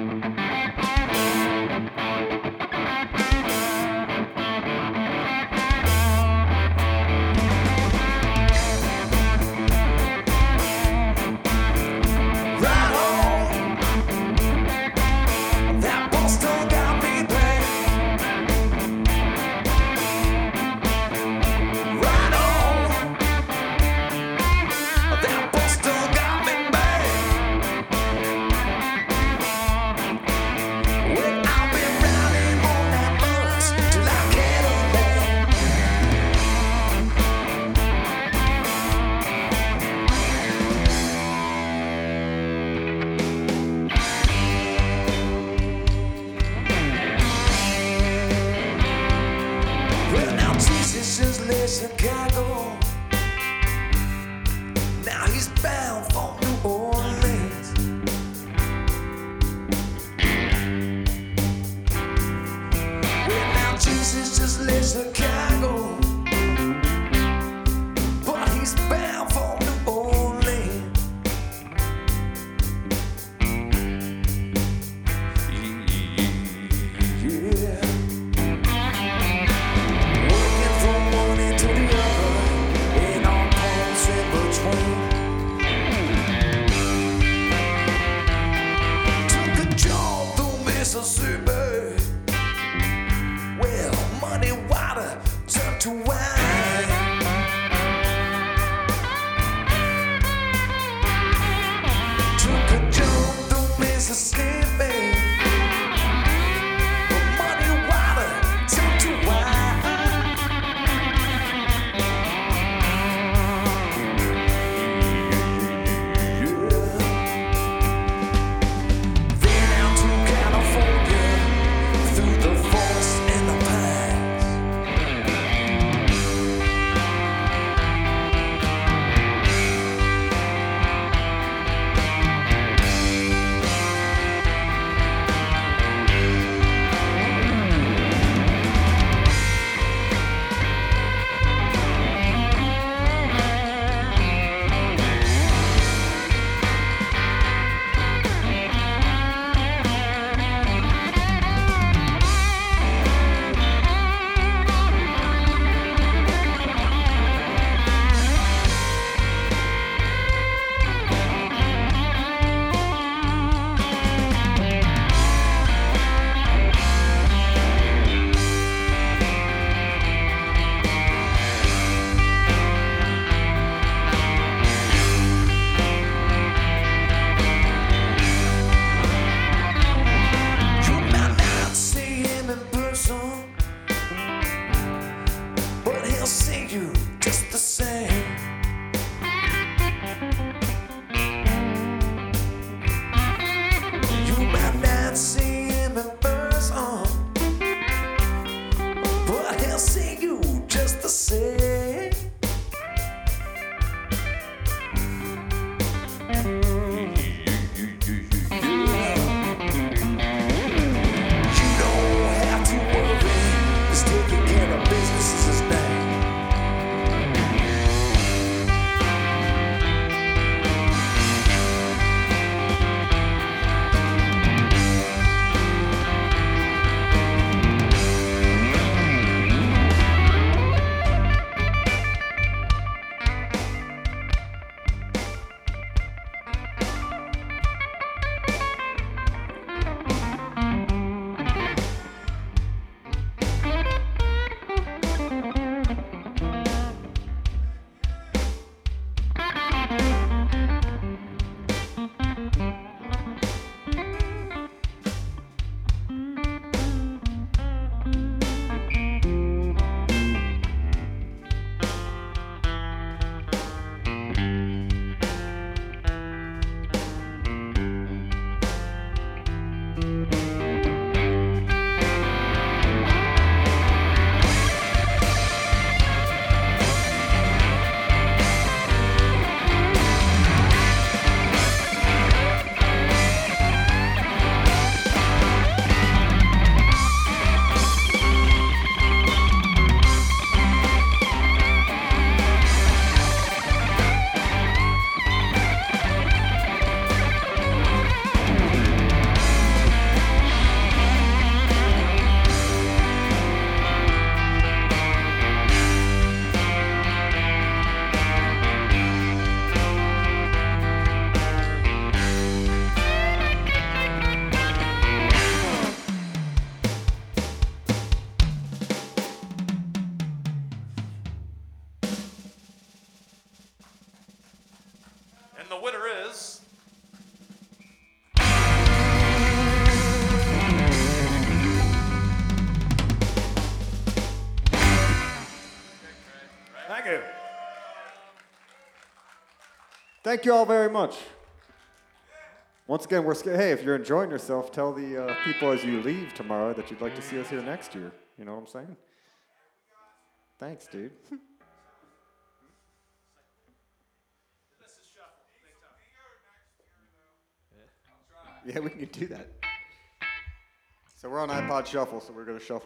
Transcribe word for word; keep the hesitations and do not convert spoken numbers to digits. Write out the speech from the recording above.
Chicago. Now he's bound for New Orleans. Well, now Jesus just left Chicago, but he's bound for New Orleans. Yeah. Working from one end to the other, and all points in between. And the winner is... Thank you. Thank you all very much. Once again, we're scared. Hey, if you're enjoying yourself, tell the uh, people as you leave tomorrow that you'd like to see us here next year. You know what I'm saying? Thanks, dude. Yeah, we can do that. So we're on iPod Shuffle, so we're going to shuffle.